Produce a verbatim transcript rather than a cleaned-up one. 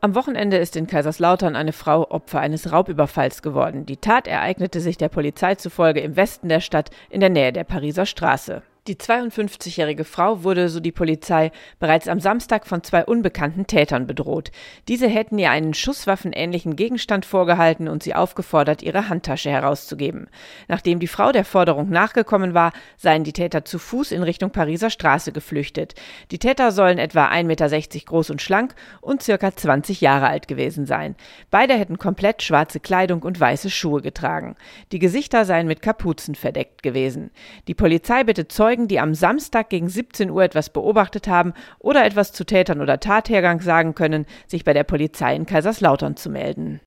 Am Wochenende ist in Kaiserslautern eine Frau Opfer eines Raubüberfalls geworden. Die Tat ereignete sich der Polizei zufolge im Westen der Stadt in der Nähe der Pariser Straße. Die zweiundfünfzigjährige Frau wurde, so die Polizei, bereits am Samstag von zwei unbekannten Tätern bedroht. Diese hätten ihr einen schusswaffenähnlichen Gegenstand vorgehalten und sie aufgefordert, ihre Handtasche herauszugeben. Nachdem die Frau der Forderung nachgekommen war, seien die Täter zu Fuß in Richtung Pariser Straße geflüchtet. Die Täter sollen etwa ein Meter sechzig groß und schlank und circa zwanzig Jahre alt gewesen sein. Beide hätten komplett schwarze Kleidung und weiße Schuhe getragen. Die Gesichter seien mit Kapuzen verdeckt gewesen. Die Polizei bittet Zeugen, die am Samstag gegen siebzehn Uhr etwas beobachtet haben oder etwas zu Tätern oder Tathergang sagen können, sich bei der Polizei in Kaiserslautern zu melden.